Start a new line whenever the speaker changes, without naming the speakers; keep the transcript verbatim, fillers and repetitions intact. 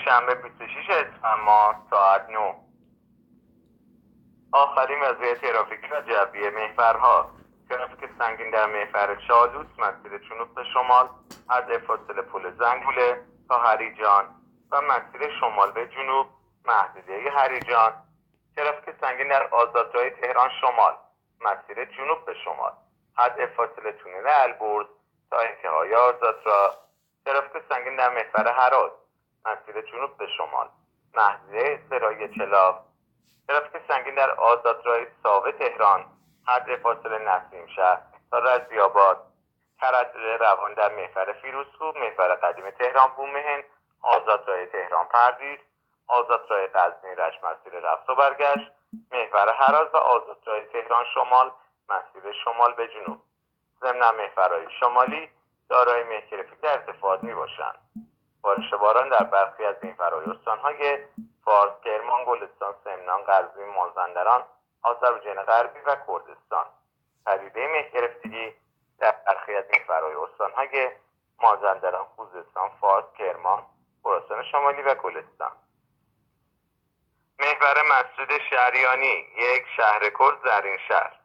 شنبه بیست و شش اسفند ماه ساعت نه. آخرین وضعیت ترافیکی و جوی محورها. ترافیک سنگین در محور چالوس مسیر جنوب به شمال از فاصله پل زنگوله تا هریجان و مسیر شمال به جنوب محدوده هریجان. ترافیک سنگین در آزادراه تهران شمال مسیر جنوب به شمال حد فاصله تونل البرز تا انتهای آزادراه. ترافیک سنگین در محور هرات مسیر جنوب به شمال محدوده سرای چلاق. ترافیک سنگین در آزادراه ساوه تهران حد فاصله نسیم شهر تا رضی‌آباد. تردد روان در محور فیروزکوه، محور قدیم تهران بومهن، آزادراه تهران پردیس، آزادراه غزنی رشت مسیر رفت و برگشت، محور هراز و آزادراه تهران شمال مسیر شمال به جنوب. ضمن محورهای شمالی دارای مه‌گرفتی در ارتفاعات می باشند. بارش باران در برخی از محورهای استانهای فارس، کرمان، گلستان، سمنان، قزوین، مازندران، آذربایجان غربی و کردستان. پدیده مه‌گرفتگی در برخی از محورهای استانهای مازندران، خوزستان، فارس، کرمان، خراسان شمالی و گلستان. محور مسجد شهریانی یک شهرکرد زرین شهر.